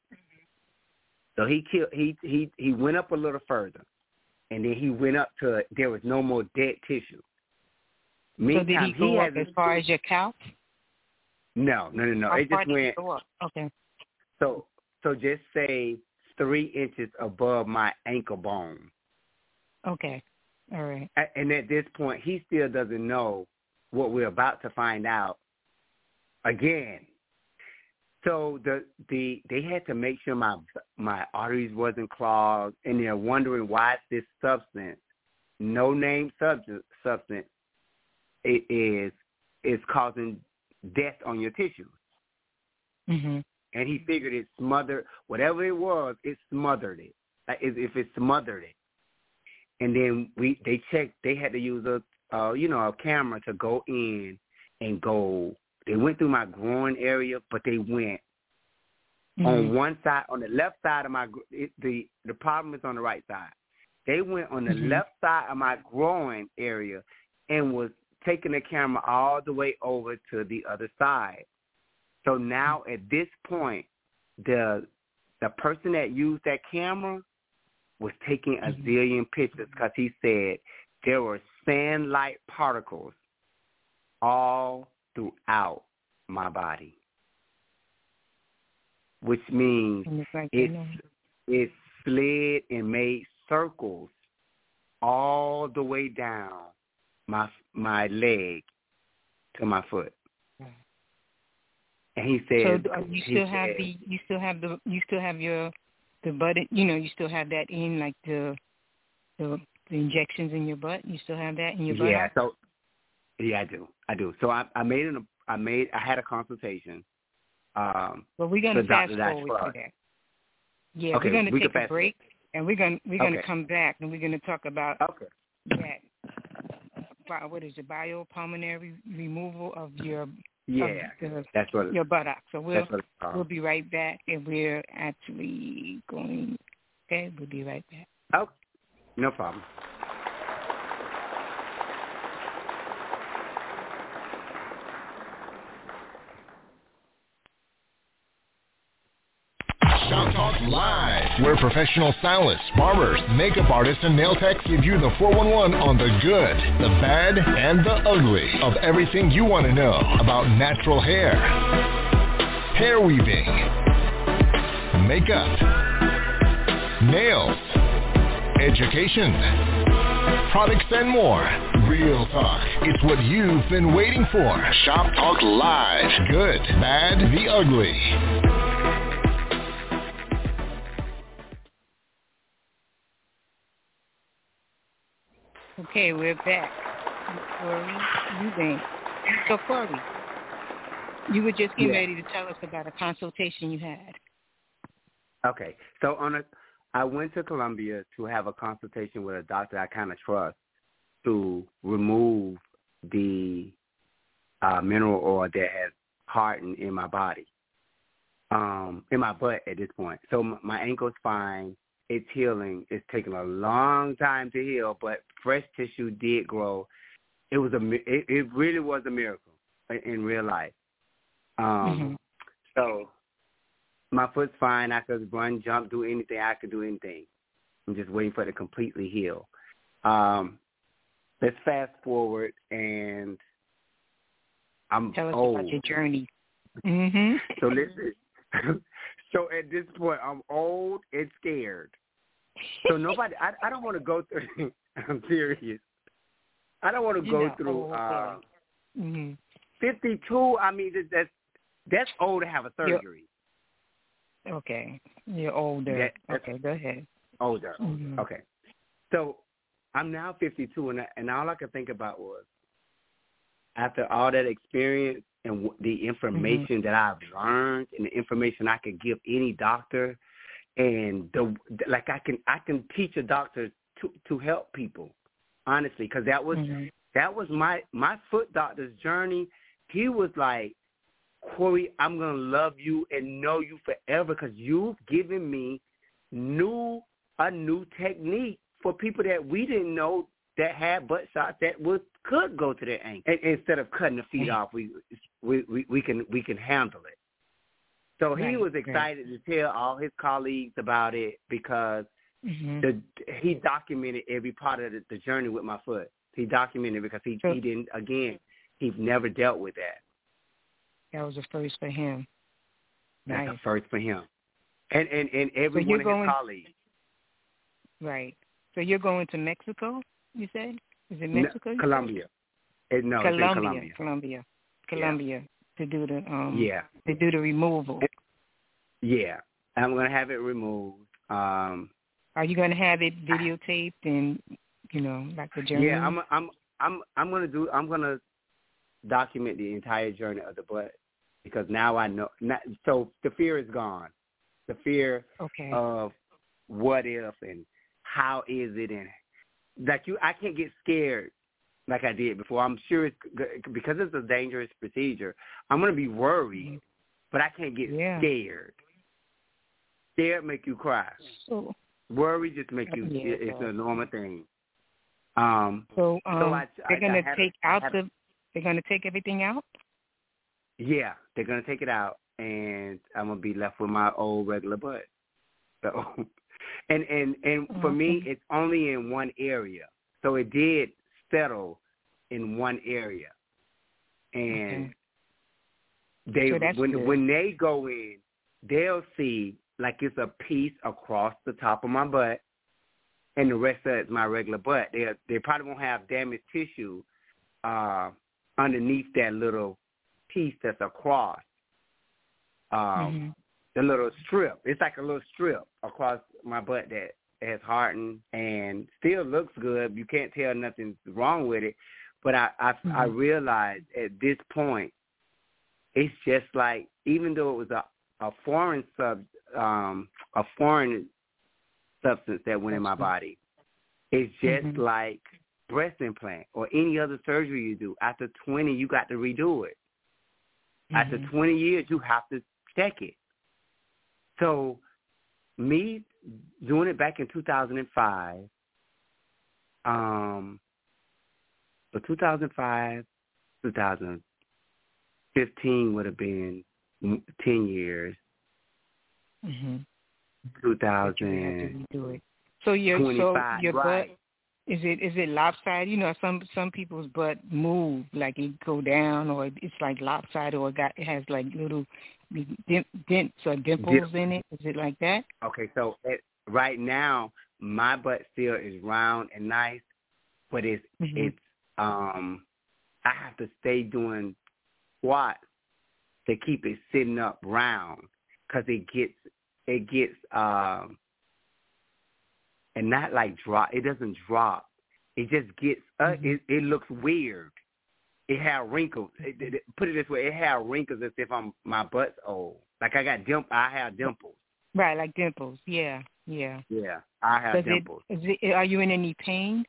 So he killed. He he he went up a little further, and then he went up to there was no more dead tissue. Meantime, so did he go he up as far as your calf? No, no, no, no. How it far just went. Go up? Okay. So so just say three inches above my ankle bone. Okay. All right. And at this point, he still doesn't know what we're about to find out again. So the the they had to make sure my my arteries wasn't clogged, and they're wondering why this substance, no name substance, substance, it is is causing death on your tissues. Mm-hmm. And he figured it smothered whatever it was. It smothered it. Like if it smothered it, and then we they checked. They had to use a uh, you know a camera to go in and go. They went through my groin area, but they went mm-hmm. on one side, on the left side of my, it, the the problem is on the right side. They went on the mm-hmm. left side of my groin area and was taking the camera all the way over to the other side. So now at this point, the the person that used that camera was taking a mm-hmm. zillion pictures because he said there were sand-like particles all throughout my body, which means it it slid and made circles all the way down my my leg to my foot. And he said, "So you still have said, the you still have the you still have your the butt, you know, you still have that in, like the the, the injections in your butt. You still have that in your butt. Yeah. So yeah, I do. I do. So I, I made an I made I had a consultation. Um, well, we're gonna fast forward to that. Yeah, okay, we're gonna we take a break, and we're gonna we're gonna okay. come back, and we're gonna talk about okay. that. What is it? Biopulmonary removal of your yeah. Of the, that's what your buttock. So we'll we'll be right back, and we're actually going. Okay, we'll be right back. Oh, no problem. Shop Talk Live, where professional stylists, barbers, makeup artists, and nail techs give you the four one one on the good, the bad, and the ugly of everything you want to know about natural hair, hair weaving, makeup, nails, education, products, and more. Real talk. It's what you've been waiting for. Shop Talk Live. Good, bad, the ugly. Okay, we're back. Corey Eubanks. So, Corey, you were just getting yeah. ready to tell us about a consultation you had. Okay. So, on a, I went to Columbia to have a consultation with a doctor I kind of trust to remove the uh, mineral oil that has hardened in my body, um, in my butt at this point. So, m- my ankle's fine. It's healing. It's taken a long time to heal, but fresh tissue did grow. It was a, it, it really was a miracle in real life. Um, mm-hmm. So my foot's fine. I could run, jump, do anything. I could do anything. I'm just waiting for it to completely heal. Um, let's fast forward, and I'm Tell us old. about your journey. Mm-hmm. So listen. So at this point, I'm old and scared. So nobody, I, I don't want to go through, I'm serious. I don't want to you go know, through old, uh, mm-hmm. fifty-two. I mean, that's, that's old to have a surgery. You're, okay. You're older. That, okay, go ahead. Older. Mm-hmm. Okay. So I'm now fifty-two, and, I, and all I could think about was, after all that experience and w- the information mm-hmm. that I've learned and the information I could give any doctor, and the like, I can I can teach a doctor to to help people, honestly, because that was mm-hmm. that was my my foot doctor's journey. He was like, Corey, I'm gonna love you and know you forever because you've given me new a new technique for people that we didn't know that had butt shots that would could go to their ankle. And instead of cutting the feet mm-hmm. off, we, we we we can we can handle it. So he right, was excited right. to tell all his colleagues about it because mm-hmm. the he documented every part of the, the journey with my foot. He documented because he, so, he didn't again he's never dealt with that. That was a first for him. That's nice. a first for him, and and and every so one of going, his colleagues. Right. So you're going to Mexico? You said? Is it Mexico? No, Colombia. It, no, Colombia, it's in Colombia. Colombia, Colombia, yeah. to do the um, yeah, to do the removal. Yeah, I'm gonna have it removed. Um, Are you gonna have it videotaped and you know like the journey? Yeah, I'm I'm I'm I'm gonna do. I'm gonna document the entire journey of the butt because now I know. Not, so the fear is gone. The fear okay. of what if and how is it and that you I can't get scared like I did before. I'm sure it's because it's a dangerous procedure. I'm going to be worried, but I can't get yeah. scared. Scared make you cry. So, worry just make you. Yeah, it's so. a normal thing. Um, so, um, so I, they're going to take a, out the. They're going to take everything out. Yeah, they're going to take it out, and I'm going to be left with my old regular butt. So, and and and for okay. me, it's only in one area. So it did settle in one area, and okay. so they when good. when they go in, they'll see like it's a piece across the top of my butt, and the rest of it's my regular butt. They they probably won't have damaged tissue uh, underneath that little piece that's across um, mm-hmm. the little strip. It's like a little strip across my butt that has hardened and still looks good. You can't tell nothing's wrong with it. But I I, mm-hmm. I realized at this point, it's just like, even though it was a, a foreign sub um, a foreign substance that went in my body, it's just mm-hmm. like breast implant or any other surgery you do. After twenty, you got to redo it. Mm-hmm. After twenty years, you have to check it. So me doing it back in two thousand five, um, but two thousand five, two thousand fifteen would have been ten years. Mm-hmm. two thousand twenty-five, so your so your right. butt, is it is it lopsided? You know, some some people's butt move, like it go down, or it's like lopsided, or it got it has like little dents or dimples in it. Is it like that? Okay, so it, right now my butt still is round and nice, but it's mm-hmm. it's um I have to stay doing squats to keep it sitting up round, because it gets it gets um and not like drop. It doesn't drop. It just gets uh, mm-hmm. it, it looks weird. It had wrinkles. It, it, it, put it this way, it had wrinkles as if I'm my butt's old. Like I got dimp. I have dimples. Right, like dimples. Yeah, yeah. Yeah, I have Does dimples. It, is it, are you in any pain?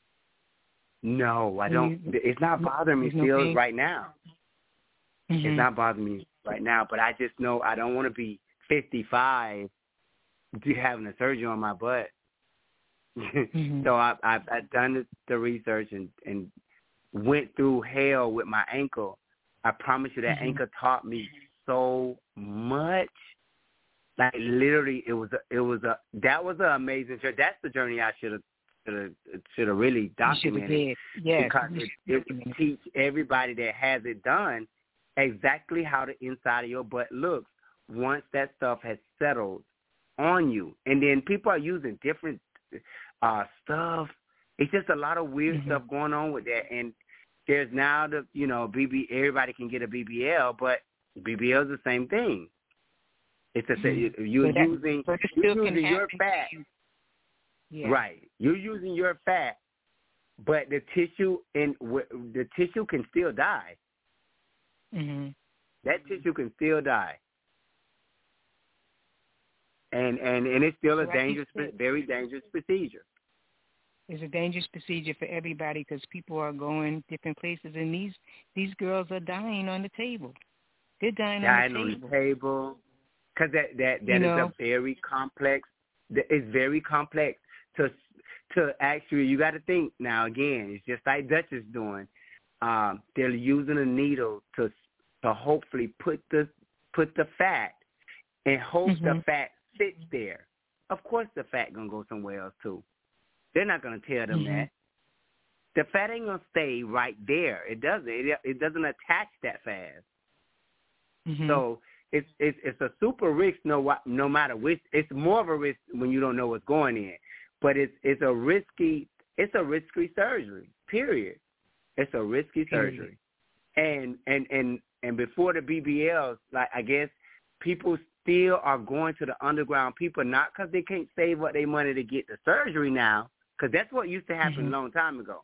No, I don't. You, it's not bothering me still no right now. Mm-hmm. It's not bothering me right now, but I just know I don't want to be fifty-five having a surgery on my butt. Mm-hmm. So I, I've, I've done the, the research and, and went through hell with my ankle. I promise you that mm-hmm. ankle taught me so much. Like literally, it was a, it was a that was an amazing journey. That's the journey I should have should have should have really documented. Yes, because it, it would teach everybody that has it done exactly how the inside of your butt looks once that stuff has settled on you. And then people are using different uh, stuff. It's just a lot of weird mm-hmm. stuff going on with that. And there's now the, you know, B B, everybody can get a B B L, but B B L is the same thing. It's a, mm-hmm. you're so that, using, so you're using your fat. Yeah. Right. You're using your fat, but the tissue in the tissue can still die. Mm-hmm. That tissue can still die. And and, and it's still a so dangerous, very dangerous procedure. It's a dangerous procedure for everybody because people are going different places, and these these girls are dying on the table. They're dying, dying on the table. on the table. Because that, that, that is know? a very complex, it's very complex to to actually, you got to think now again, it's just like Dutch is doing. Um, they're using a needle to to hopefully put the put the fat and hope mm-hmm. the fat sits there. Of course the fat going to go somewhere else too. They're not going to tell them mm-hmm. that. The fat ain't going to stay right there. It doesn't. It, it doesn't attach that fast. Mm-hmm. So it's it's it's a super risk no no matter which. It's more of a risk when you don't know what's going in, but it's it's a risky it's a risky surgery. Period. It's a risky period. surgery, and and and and before the B B Ls, like I guess people still are going to the underground people, not because they can't save up their money to get the surgery now, because that's what used to happen mm-hmm. a long time ago.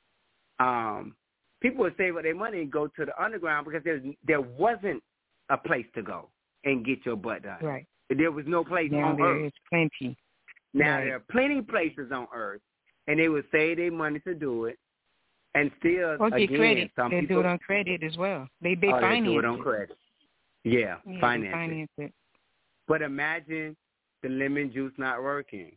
Um, people would save up their money and go to the underground because there there wasn't a place to go and get your butt done. Right. There was no place now on there earth. Is plenty. Now right. there are plenty places on earth, and they would save their money to do it, and still or again, get credit. some they people do it on credit as well. They they oh, finance they do it on it. credit. Yeah, yeah finance, finance it. it. But imagine the lemon juice not working,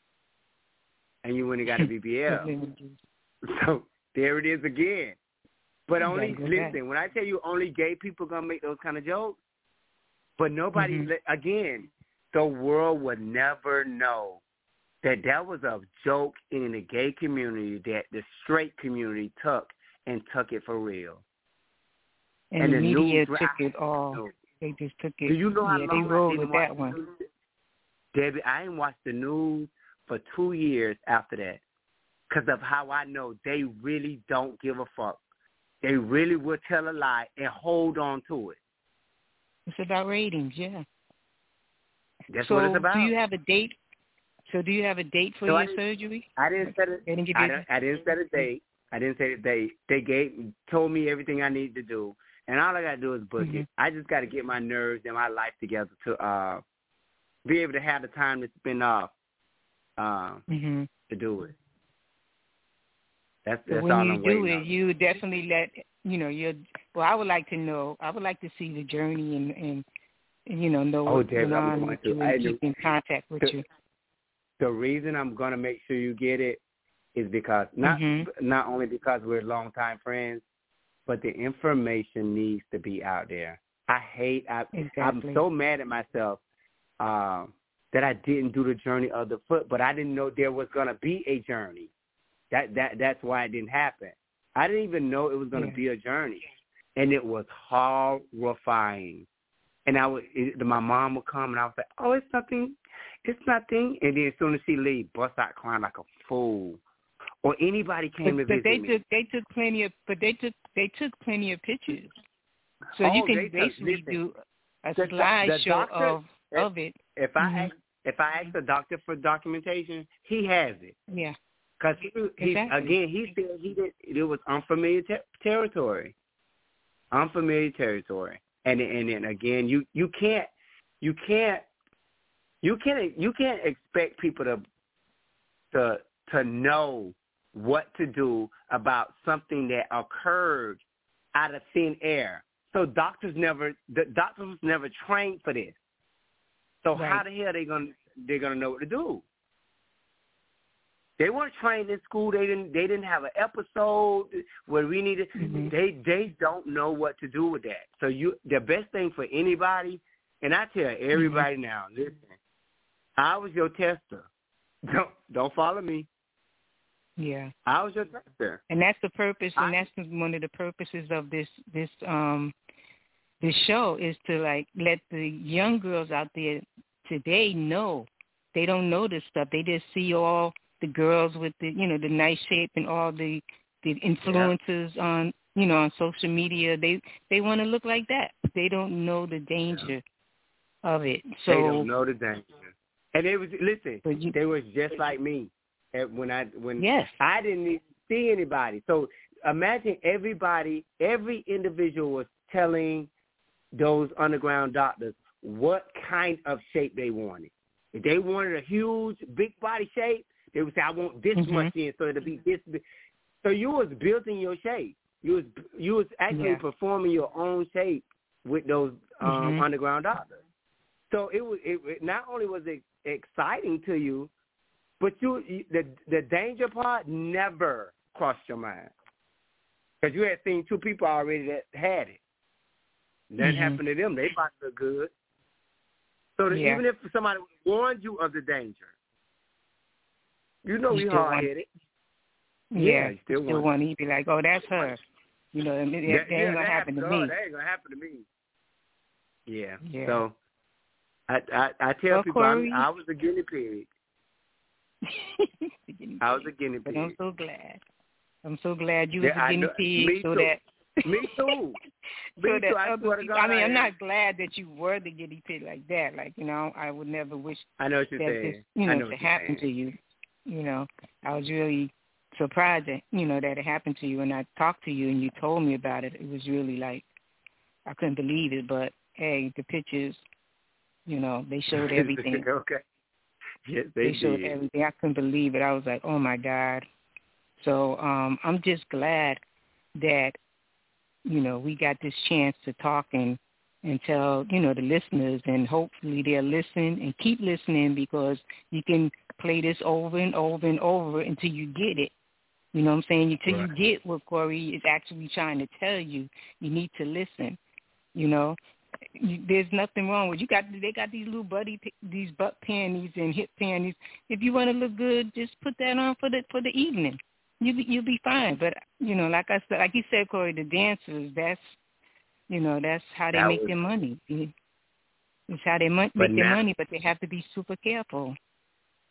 and you wouldn't got a B B L. So there it is again. But only listen, back. When I tell you only gay people gonna make those kind of jokes, but nobody mm-hmm. again, the world would never know that that was a joke in the gay community that the straight community took and took it for real. And, and the, the media news, took it all. So, they just took it. Do you know how yeah, long they rolled I with that one. Debbie, I ain't watched the news for two years after that because of how I know they really don't give a fuck. They really will tell a lie and hold on to it. It's about ratings, yeah. That's so what it's about. do you have a date? So do you have a date for so your I surgery? I didn't set a, they didn't give I, you didn't, I didn't set a date. I didn't say a date. They gave told me everything I needed to do, and all I got to do is book mm-hmm. it. I just got to get my nerves and my life together to uh, be able to have the time to spend off uh, mm-hmm. to do it. That's, so that's when all you I'm do waiting it, on. you definitely let, you know, you're, well, I would like to know, I would like to see the journey and, and, and you know, know oh, what David, went I'm on going with to. you I and do. keep in contact with the, you. The reason I'm going to make sure you get it is because, not mm-hmm. not only because we're longtime friends, but the information needs to be out there. I hate, I, exactly. I'm so mad at myself uh, that I didn't do the journey of the foot, but I didn't know there was going to be a journey. That that That's why it didn't happen. I didn't even know it was going to yeah. be a journey, and it was horrifying. And I would, it, my mom would come, and I was like, "Oh, it's nothing, it's nothing." And then as soon as she leave, bust out crying like a fool. Or anybody came but, to but visit they me. took they took plenty of but they took they took plenty of pictures, so oh, you can they basically took, do a the, slideshow the doctor, of if, of it. If I mm-hmm. ask, if I ask the doctor for documentation, he has it. Yeah. Because he, he exactly. again, he said he did. It was unfamiliar ter- territory, unfamiliar territory, and and then again, you you can't you can't you can't you can't expect people to to to know what to do about something that occurred out of thin air. So doctors never the doctors never trained for this. So right. how the hell are they gonna they're gonna know what to do? They weren't trained in school. They didn't. They didn't have an episode where we needed. Mm-hmm. They they don't know what to do with that. So you, the best thing for anybody, and I tell everybody mm-hmm. now, listen, I was your tester. Don't don't follow me. Yeah, I was your tester, and that's the purpose, and I, that's one of the purposes of this this um this show is to like let the young girls out there today know. They don't know this stuff. They just see all the girls with the, you know, the nice shape and all the the influencers yeah. on, you know, on social media. They they want to look like that. They don't know the danger yeah. of it. So they don't know the danger. And they was listen. You, they was just like me. When I when yes. I didn't even see anybody. So imagine everybody, every individual was telling those underground doctors what kind of shape they wanted. If they wanted a huge, big body shape, they would say, I want this mm-hmm. much in, so it'll be this big. So you was building your shape. You was you was actually yeah. performing your own shape with those um, mm-hmm. underground doctors. So it was it, it not only was it exciting to you, but you the the danger part never crossed your mind because you had seen two people already that had it. Nothing mm-hmm. happened to them. They probably look good. So that yeah. even if somebody warned you of the danger, you know you we hard headed. Yeah, yeah, you still, still want to be like, oh, that's her. You know, that, that, yeah, that ain't yeah, gonna that happen to her. me. That ain't gonna happen to me. Yeah. yeah. So I I, I tell well, people Corey, I was a guinea pig. guinea I was a guinea pig. But I'm so glad. I'm so glad you yeah, was a guinea know, pig, me so too. that. Me too. so me that too. I other swear to people, God, I mean, I I'm am. not glad that you were the guinea pig like that. Like, you know, I would never wish I know what you're that saying. this, you know, I know to what you're happen saying. to you. You know, I was really surprised that, you know, that it happened to you. And I talked to you and you told me about it. It was really like, I couldn't believe it. But, hey, the pictures, you know, they showed everything. Okay. Yes, they, they showed did. everything. I couldn't believe it. I was like, oh, my God. So um, I'm just glad that, you know, we got this chance to talk and, and tell, you know, the listeners, and hopefully they'll listen and keep listening, because you can play this over and over and over until you get it. You know what I'm saying? Until Right. you get what Corey is actually trying to tell you. You need to listen, you know. You, there's nothing wrong with you. Got they got these little buddy these butt panties and hip panties. If you want to look good, just put that on for the for the evening. You you'll be fine. But you know, like I said, like you said, Corey, the dancers, that's you know, that's how they That make was, their money. It's how they mo- make But their now- money, but they have to be super careful.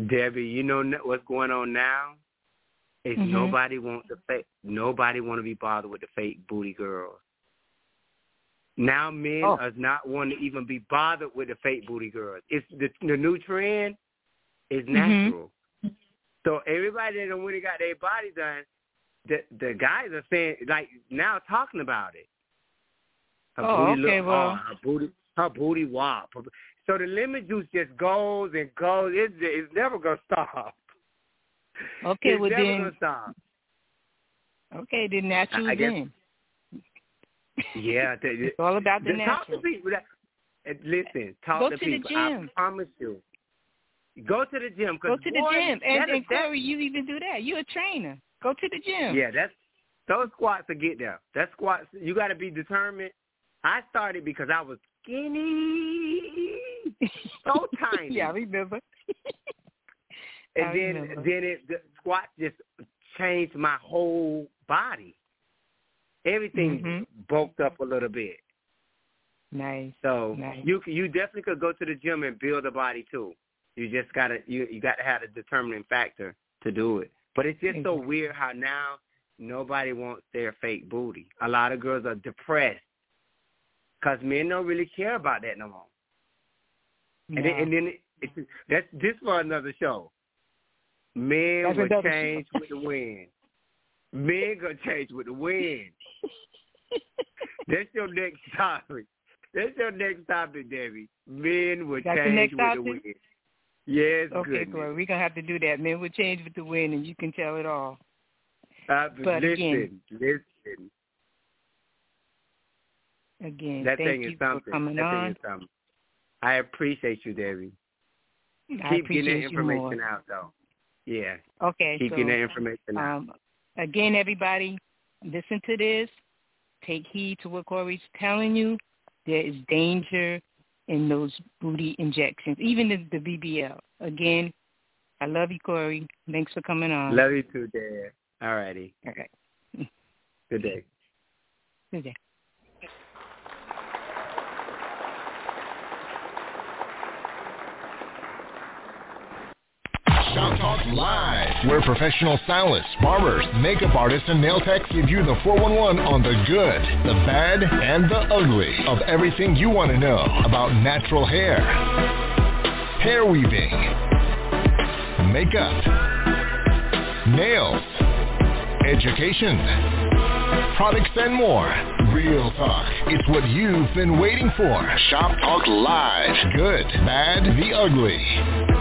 Debbie, you know what's going on now? Is mm-hmm. nobody wants the fake. Nobody want to be bothered with the fake booty girls. Now men oh. are not wanting to even be bothered with the fake booty girls. It's the, the new trend is natural. Mm-hmm. So everybody that done really got their body done, the the guys are saying like now talking about it. Her oh, booty okay, look, well, oh, her booty, her booty wop. So the lemon juice just goes and goes. It's it's never gonna stop. Okay, it's well never then. Gonna stop. Okay, then natural I, I guess, then. Yeah, the, it's all about the, the natural. Talk to people. That, listen, talk Go to, to people. The gym. I promise you. Go to the gym. Go to the boy, gym, and, and that, Corey, you even do that. You're a trainer. Go to the gym. Yeah, that's those squats to get there. That squats, you got to be determined. I started because I was skinny, so tiny. Yeah, I remember. and I then, remember. then it, the squat just changed my whole body. Everything mm-hmm. bulked up a little bit. Nice. So nice. you you definitely could go to the gym and build a body too. You just gotta you you got to have a determining factor to do it. But it's just exactly. so weird how now nobody wants their fake booty. A lot of girls are depressed because men don't really care about that no more. No. And then, and then it, it's that's this for another show. Men that's will change show. with the wind. Men gonna change with the wind. That's your next topic. That's your next topic, Debbie. Men will That's change the with topic? the wind. Yes, okay, good. Corey, we're gonna have to do that. Men will change with the wind, and you can tell it all. Uh, but listen, again, listen. Again, that thank thing you is something. for coming that on. Thing is something. I appreciate you, Debbie. I Keep appreciate getting that information you more. out, though. Yeah. Okay. Keep so, getting that information out. Um, again, everybody, listen to this. Take heed to what Corey's telling you. There is danger in those booty injections, even the, the B B L. Again, I love you, Corey. Thanks for coming on. Love you too, Dad. All righty. All right. Good day. Good day. Shop Talk Live, where professional stylists, barbers, makeup artists, and nail techs give you the four one one on the good, the bad, and the ugly of everything you want to know about natural hair, hair weaving, makeup, nails, education, products, and more. Real talk. It's what you've been waiting for. Shop Talk Live. Good, bad, the ugly.